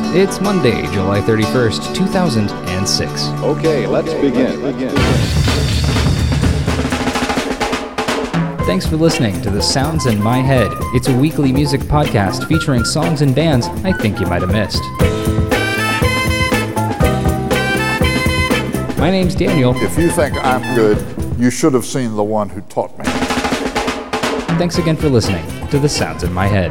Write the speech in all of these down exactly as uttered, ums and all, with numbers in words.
It's Monday, July thirty-first, two thousand six. Okay, let's begin. Thanks for listening to The Sounds in My Head. It's a weekly music podcast featuring songs and bands I think you might have missed. My name's Daniel. If you think I'm good, you should have seen the one who taught me. Thanks again for listening to The Sounds in My Head.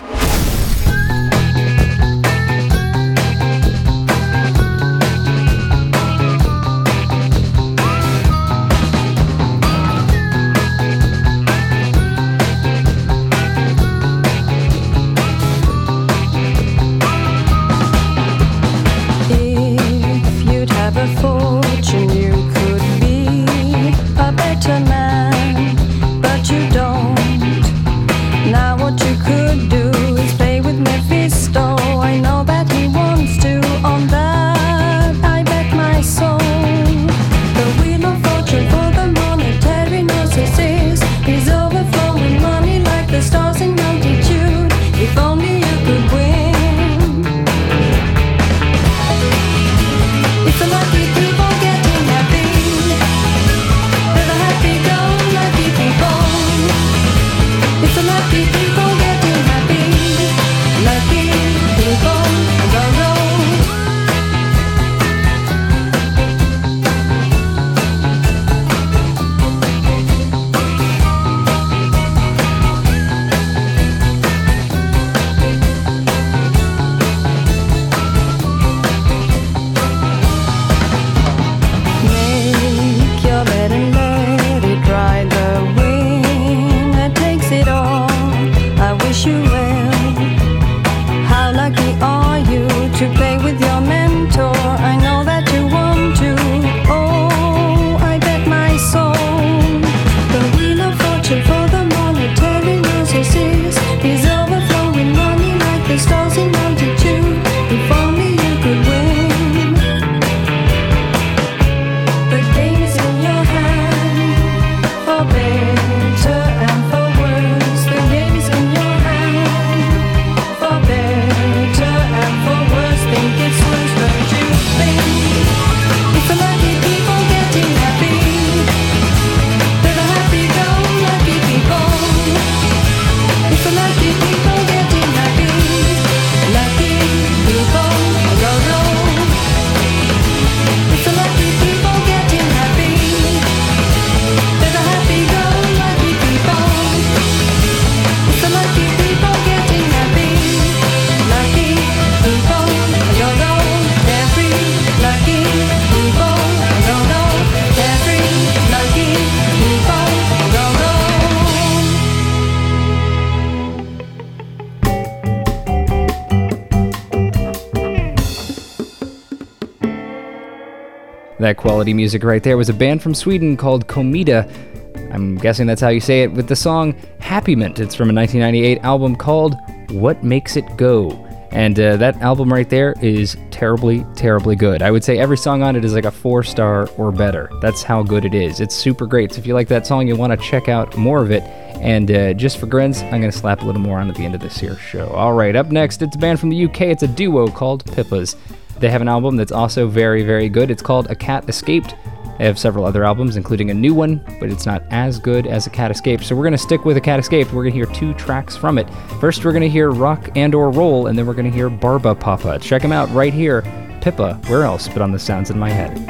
That quality music right there was a band from Sweden called Comida. I'm guessing that's how you say it, with the song Happy Mint. It's from a nineteen ninety-eight album called What Makes It Go. And uh, that album right there is terribly, terribly good. I would say every song on it is like a four star or better. That's how good it is. It's super great. So if you like that song, you want to check out more of it. And uh, just for grins, I'm going to slap a little more on at the end of this here show. All right, up next, it's a band from the U K. It's a duo called Pippas. They have an album that's also very, very good. It's called A Cat Escaped. They have several other albums, including a new one, but it's not as good as A Cat Escaped. So we're going to stick with A Cat Escaped. We're going to hear two tracks from it. First, we're going to hear Rock and or Roll, and then we're going to hear Barba Papa. Check them out right here. Pippa, where else but on The Sounds in My Head.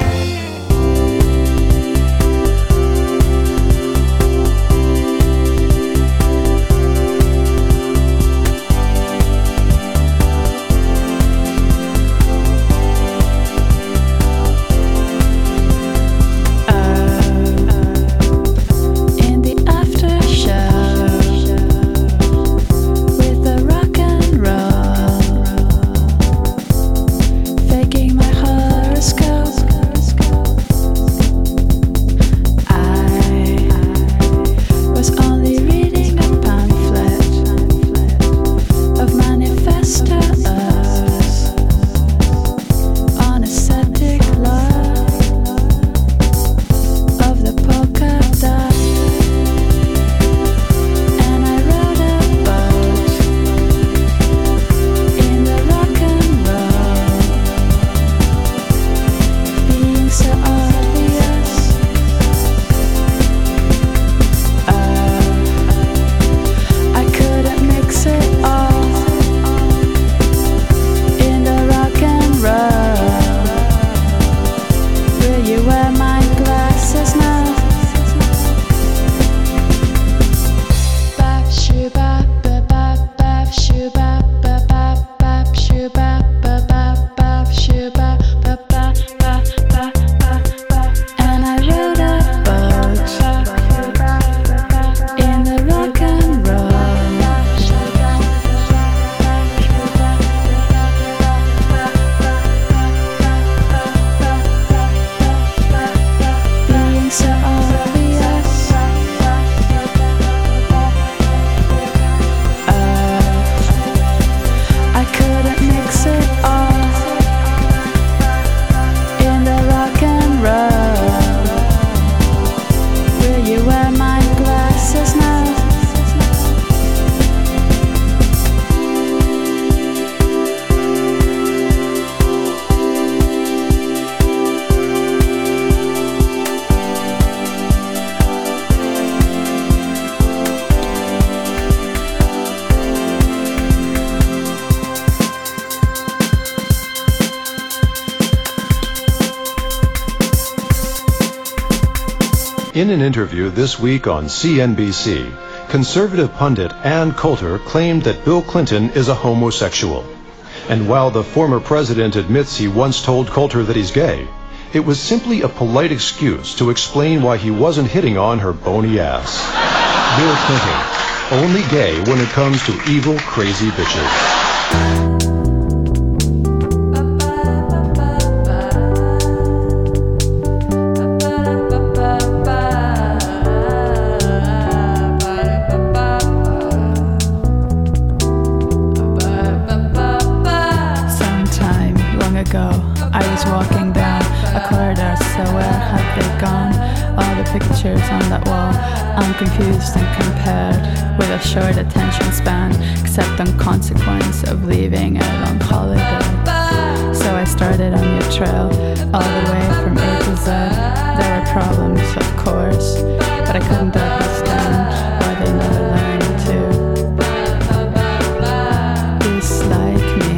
Faking my horoscope. In an interview this week on C N B C, conservative pundit Ann Coulter claimed that Bill Clinton is a homosexual. And while the former president admits he once told Coulter that he's gay, it was simply a polite excuse to explain why he wasn't hitting on her bony ass. Bill Clinton, only gay when it comes to evil, crazy bitches. I was walking down a corridor, so where have they gone? All the pictures on that wall, I'm confused and compared with a short attention span, except on consequence of leaving a long holiday. So I started on your trail, all the way from A to Z. There were problems, of course, but I couldn't understand why they never learned to dislike me.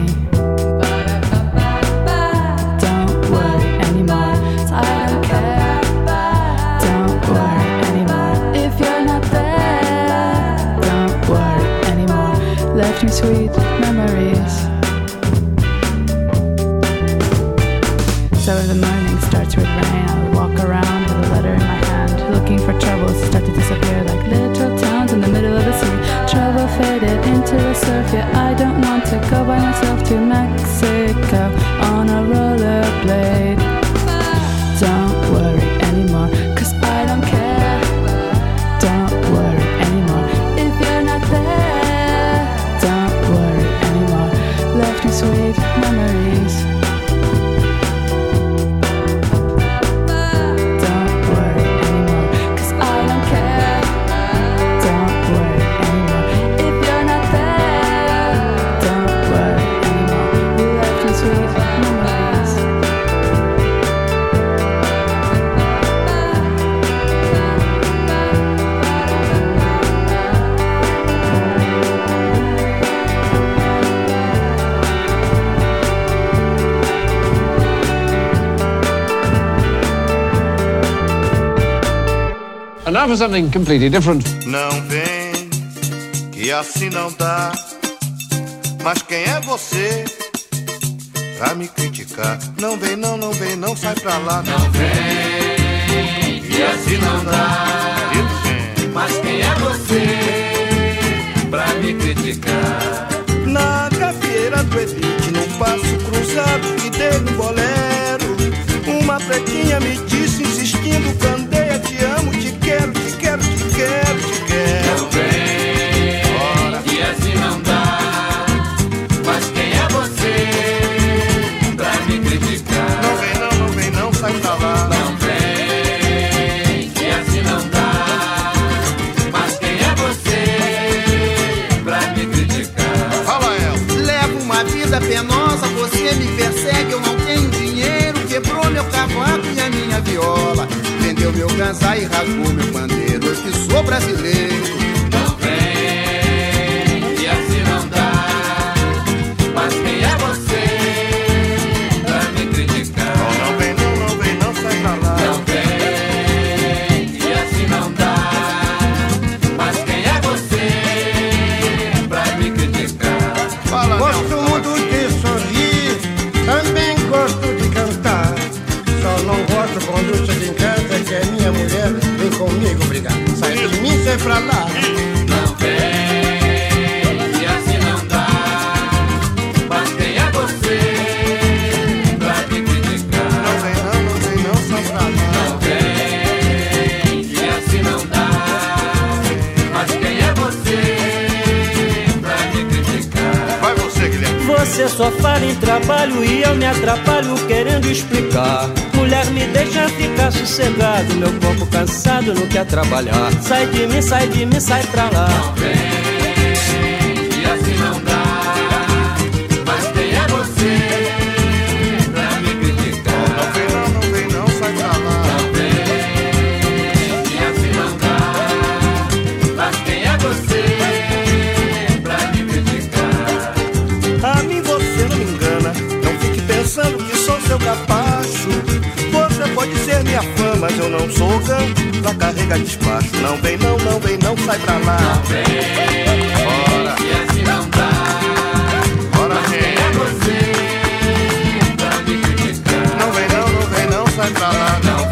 Sweet memories. So the morning starts with rain. I'll walk around with a letter in my hand, looking for troubles to start to disappear like little towns in the middle of the sea. Trouble faded into the surf. Yeah, I don't want to go by myself to Mexico on a rollerblade. Don't worry anymore, cause I don't care. Don't worry anymore if you're not there. Left me sweet memories. Don't worry anymore, cause I don't care. Don't worry anymore if you're not there. Don't worry anymore, you left me sweet memories. And now for something completely different. Não vem, que assim não dá. Mas quem é você pra me criticar? Não vem, não, não vem, não sai pra lá. Não vem, que assim não dá. Mas quem é você pra me criticar? Na gafieira do Elite, num passo cruzado que dei no bolero, uma pretinha me disse insistindo, candeia, te amo, te quero, te quero, te quero, te quero. Não vem, ora, que assim não dá. Mas quem é você pra me criticar? Não vem, não, não vem, não, sai pra lá. Não vem, que assim não dá. Mas quem é você pra me criticar? Fala, El. Levo uma vida penosa, você me persegue, eu não tenho dinheiro. Quebrou meu cavaco e a minha viola, vendeu meu ganzá e rasgou meu pandeiro. Eu que sou brasileiro. Não vem, e assim não dá. Mas quem é você pra me criticar? Não, não vem, não, não vem, não, sai pra lá. Não vem, e assim não dá. Mas quem é você pra me criticar? Fala, gosto muito de sorrir, também gosto de cantar. Só não gosto quando eu chego em casa que a minha mulher vem comigo brigar. Sai de mim, sai pra lá. Não vem, e assim não dá. Mas quem é você pra me criticar? Não vem, não, não vem, não, sai pra lá. Não vem, e assim não dá. Mas quem é você pra me criticar? Vai você, Guilherme. Você só fala em trabalho e eu me atrapalho querendo explicar. Mulher, me deixa ficar sossegado, meu corpo cansado não quer trabalhar. Sai de mim, sai de mim, sai pra lá. Não vem, e assim não dá. Mas quem é você pra me criticar? Não vem, não, não vem, não, sai pra lá. Não vem, e assim não dá. Mas quem é você pra me criticar? A mim você não me engana, não fique pensando que sou seu capacho. Você pode ser minha fã, mas eu não sou cão. lá carrega despacho. Não vem não, não vem não, sai pra lá. Não vem, bora. E assim não dá. Bora, Mas quem é você pra me criticar? Não vem não, não vem não, sai pra lá. Não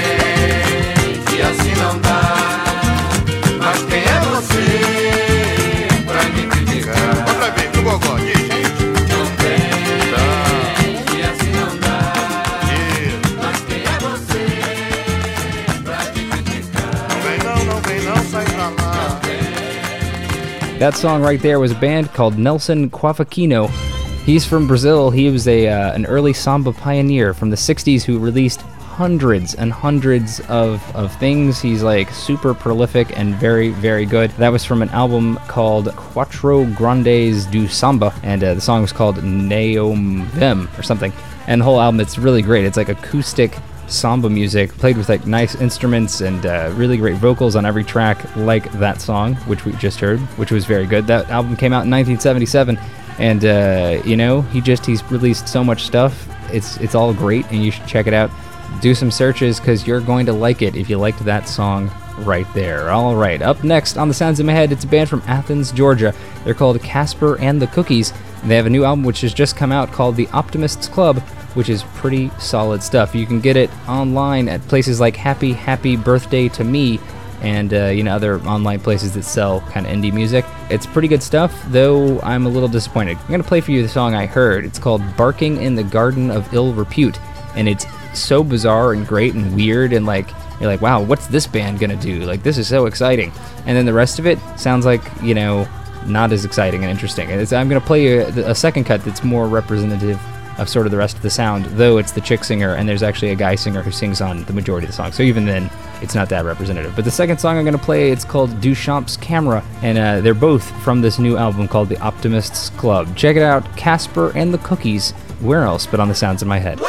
vem, E assim não dá. Mas quem é você pra me criticar? Outra vez, no gogó, diz, gente. Não vem, E assim não dá. Mas quem é você pra me criticar? Não vem não, não vem não, sai pra lá. That song right there was a band called Nelson Quafaquino. He's from Brazil. He was a uh, an early samba pioneer from the sixties who released hundreds and hundreds of, of things. He's like super prolific and very, very good. That was from an album called Quatro Grandes do Samba, and uh, the song was called Neom Vim or something. And the whole album, it's really great. It's like acoustic samba music played with like nice instruments and uh, really great vocals on every track, like that song which we just heard, which was very good. That album came out in nineteen seventy-seven, and uh, you know, he just he's released so much stuff. It's it's all great, and you should check it out. Do some searches because you're going to like it if you liked that song right there. All right, up next on The Sounds in My Head, it's a band from Athens, Georgia. They're called Casper and the Cookies. They have a new album which has just come out called The Optimists Club, which is pretty solid stuff. You can get it online at places like Happy Happy Birthday to Me and uh, you know, other online places that sell kind of indie music. It's pretty good stuff, though I'm a little disappointed. I'm going to play for you the song I heard. It's called Barking in the Garden of Ill Repute, and it's so bizarre and great and weird, and like you're like, wow, what's this band gonna do? Like, this is so exciting. And then the rest of it sounds like, you know, not as exciting and interesting. And it's, I'm gonna play you a, a second cut that's more representative of sort of the rest of the sound, though it's the chick singer, and there's actually a guy singer who sings on the majority of the song. So even then, it's not that representative. But the second song I'm gonna play, it's called Duchamp's Camera, and uh, they're both from this new album called The Optimists Club. Check it out, Casper and the Cookies. Where else but on The Sounds in My Head?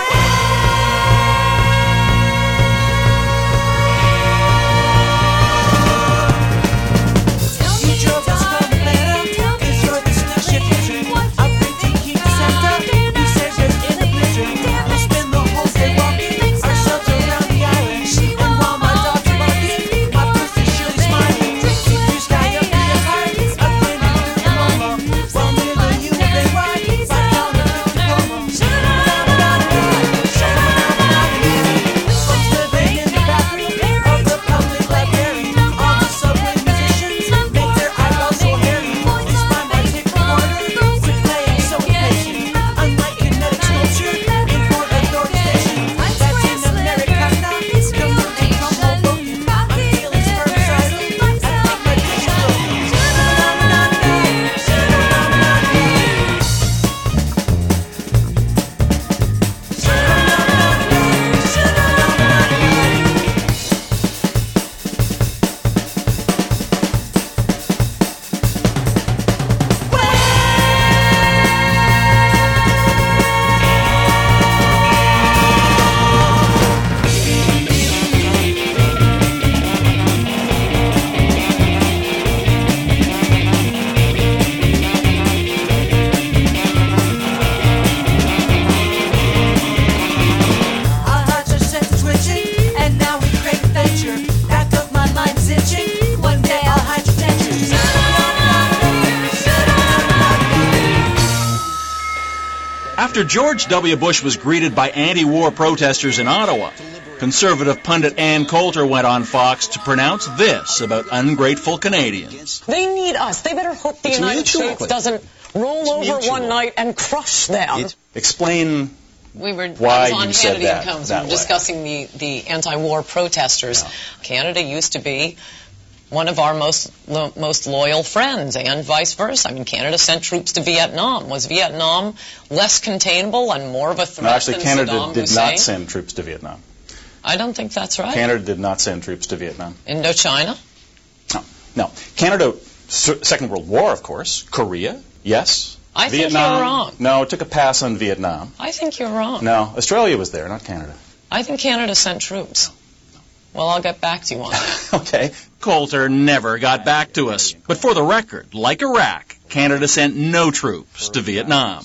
After George W. Bush was greeted by anti-war protesters in Ottawa, conservative pundit Ann Coulter went on Fox to pronounce this about ungrateful Canadians. They need us. They better hope the It's United mutual. States doesn't roll It's over mutual. one night and crush them. It, explain We were why I was on you said Hannity that, and Combs. that We were way. discussing the, the anti-war protesters. Yeah. Canada used to be one of our most lo- most loyal friends, and vice versa. I mean, Canada sent troops to Vietnam. Was Vietnam less containable and more of a threat No, actually, than Canada Saddam did Hussein? not send troops to Vietnam. I don't think that's right. Canada did not send troops to Vietnam. Indochina? No, no. Canada, S- Second World War, of course. Korea, yes. I think Vietnam, you're wrong. No, it took a pass on Vietnam. I think you're wrong. No, Australia was there, not Canada. I think Canada sent troops. Well, I'll get back to you on that. Okay. Coulter never got back to us. But for the record, like Iraq, Canada sent no troops to Vietnam.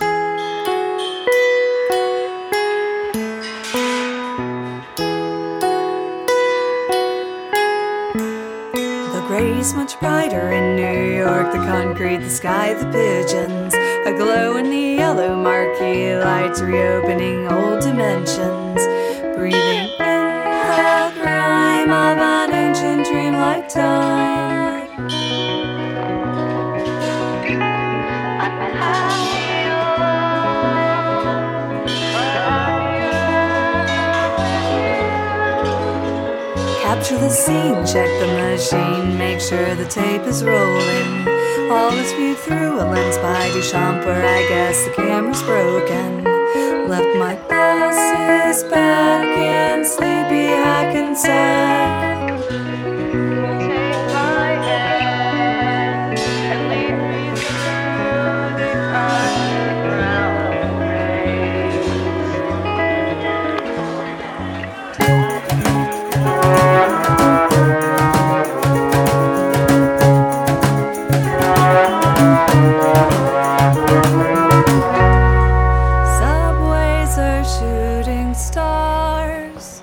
breeze much brighter in New York. The concrete, the sky, the pigeons, a glow in the yellow marquee lights, reopening old dimensions, breathing in the grime of an ancient dreamlike time. Capture the scene, check the machine, make sure the tape is rolling. All is viewed through a lens by Duchamp, where I guess the camera's broken. Left my glasses back in sleepy Hackensack. Take my hand and lead me through the underground Subways are shooting stars.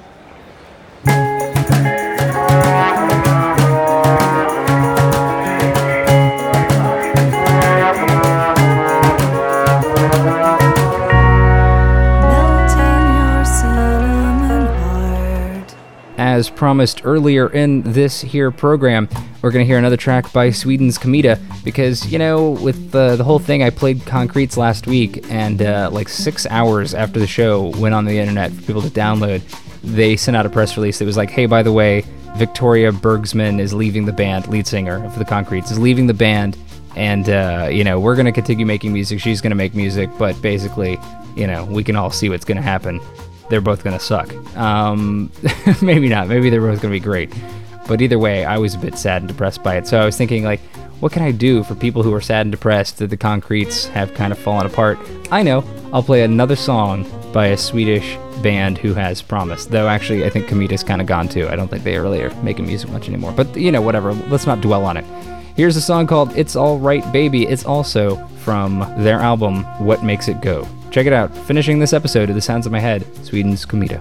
As promised earlier in this here program, we're going to hear another track by Sweden's Comida, because, you know, with the, the whole thing, I played Concretes last week, and uh, like six hours after the show went on the internet for people to download, they sent out a press release that was like, hey, by the way, Victoria Bergsman is leaving the band, lead singer of the Concretes, is leaving the band, and, uh, you know, we're going to continue making music, she's going to make music, but basically, you know, we can all see what's going to happen. They're both going to suck. Um, maybe not. Maybe they're both going to be great. But either way, I was a bit sad and depressed by it. So I was thinking, like, what can I do for people who are sad and depressed that the Concretes have kind of fallen apart? I know. I'll play another song by a Swedish band who has promised. Though, actually, I think Comida's kind of gone too. I don't think they really are making music much anymore. But, you know, whatever. Let's not dwell on it. Here's a song called It's All Right, Baby. It's also from their album, What Makes It Go. Check it out. Finishing this episode of The Sounds of My Head, Sweden's Comida.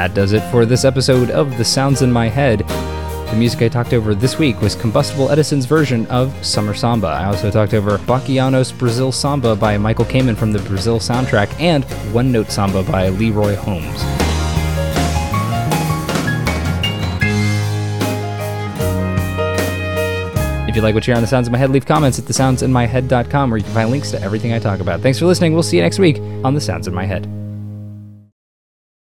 That does it for this episode of The Sounds in My Head. The music I talked over this week was Combustible Edison's version of Summer Samba. I also talked over Bachianos Brazil Samba by Michael Kamen from the Brazil soundtrack and One Note Samba by Leroy Holmes. If you like what you hear on The Sounds in My Head, leave comments at the sounds in my head dot com where you can find links to everything I talk about. Thanks for listening. We'll see you next week on The Sounds in My Head.